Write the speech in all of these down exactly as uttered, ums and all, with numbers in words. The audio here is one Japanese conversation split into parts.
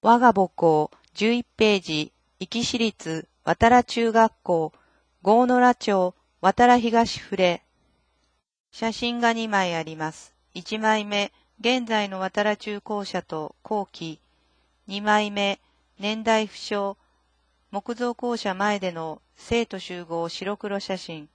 我が母校じゅういちページ、壱岐市立渡良中学校、郷野良町渡良東船。写真がにまいあります。いちまいめ、現在の渡良中校舎と校旗。にまいめ、年代不詳、木造校舎前での生徒集合白黒写真。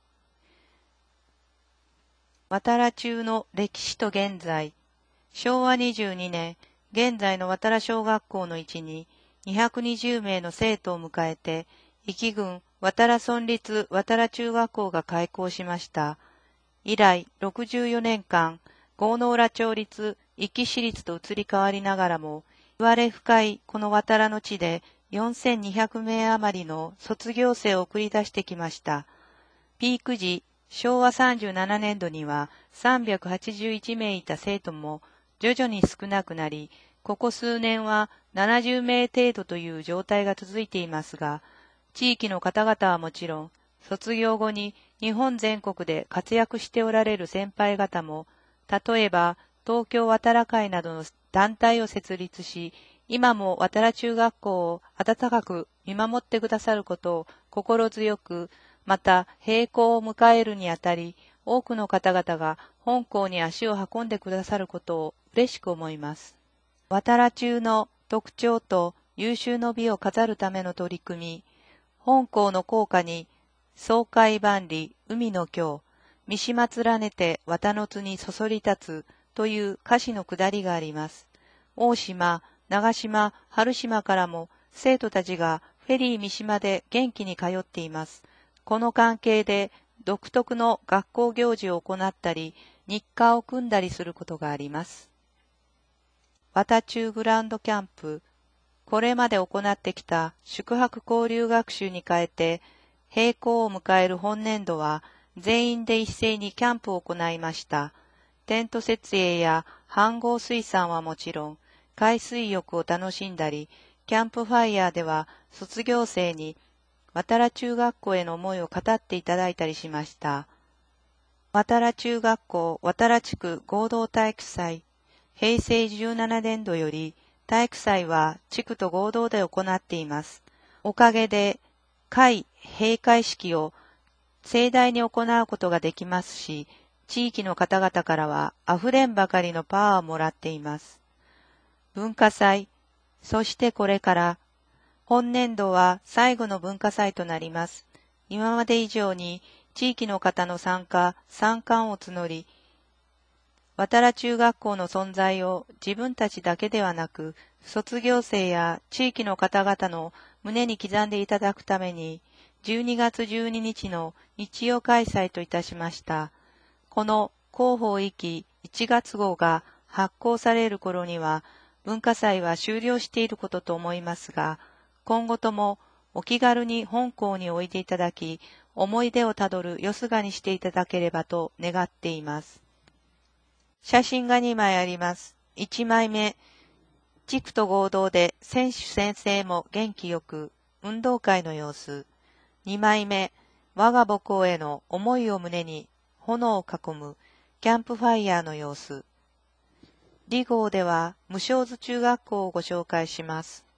渡良中の歴史と現在。しょうわにじゅうにねん、現在の渡良小学校の位置ににひゃくにじゅうめいの生徒を迎えて、壱岐郡渡良村立渡良中学校が開校しました。以来ろくじゅうよねんかん、郷野浦町立壱岐市立と移り変わりながらも、言われ深いこの渡良の地でよんせんにひゃくめい余りの卒業生を送り出してきました。ピーク時、しょうわさんじゅうななねんどにはさんびゃくはちじゅういちめいいた生徒も徐々に少なくなり、ここ数年はななじゅうめい程度という状態が続いていますが、地域の方々はもちろん、卒業後に日本全国で活躍しておられる先輩方も、例えば東京渡良会などの団体を設立し、今も渡良中学校を温かく見守ってくださることを心強く、また閉校を迎えるにあたり、多くの方々が本校に足を運んでくださることを嬉しく思います。渡良中の特徴と優秀の美を飾るための取り組み、本校の校歌に、爽快万里海の京、三島連ねて綿の津にそそり立つという歌詞のくだりがあります。大島、長島、春島からも生徒たちがフェリー三島で元気に通っています。この関係で独特の学校行事を行ったり、日課を組んだりすることがあります。渡中グランドキャンプ、これまで行ってきた宿泊交流学習に変えて、閉校を迎える本年度は全員で一斉にキャンプを行いました。テント設営や飯合水産はもちろん、海水浴を楽しんだり、キャンプファイヤーでは卒業生に渡良中学校への思いを語っていただいたりしました。渡良中学校渡良地区合同体育祭、へいせいじゅうななねんどより体育祭は地区と合同で行っています。おかげで会閉会式を盛大に行うことができますし、地域の方々からはあふれんばかりのパワーをもらっています。文化祭、そしてこれから本年度は最後の文化祭となります。今まで以上に地域の方の参加、参観を募り、渡良中学校の存在を自分たちだけではなく、卒業生や地域の方々の胸に刻んでいただくために、じゅうにがつじゅうににちの日曜開催といたしました。この広報いきいちがつごうが発行される頃には、文化祭は終了していることと思いますが、今後ともお気軽に本校においでいただき、思い出をたどるよすがにしていただければと願っています。写真がにまいあります。いちまいめ、地区と合同で選手宣誓も元気よく、運動会の様子。にまいめ、我が母校への思いを胸に炎を囲むキャンプファイヤーの様子。にごうでは無償図中学校をご紹介します。